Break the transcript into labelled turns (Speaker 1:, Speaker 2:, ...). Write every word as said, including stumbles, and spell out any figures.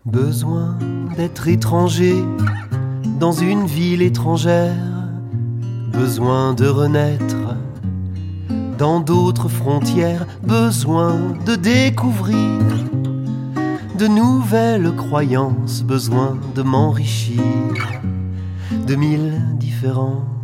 Speaker 1: Besoin d'être étranger dans une ville étrangère, besoin de renaître dans d'autres frontières, besoin de découvrir de nouvelles croyances, besoin de m'enrichir de mille différences.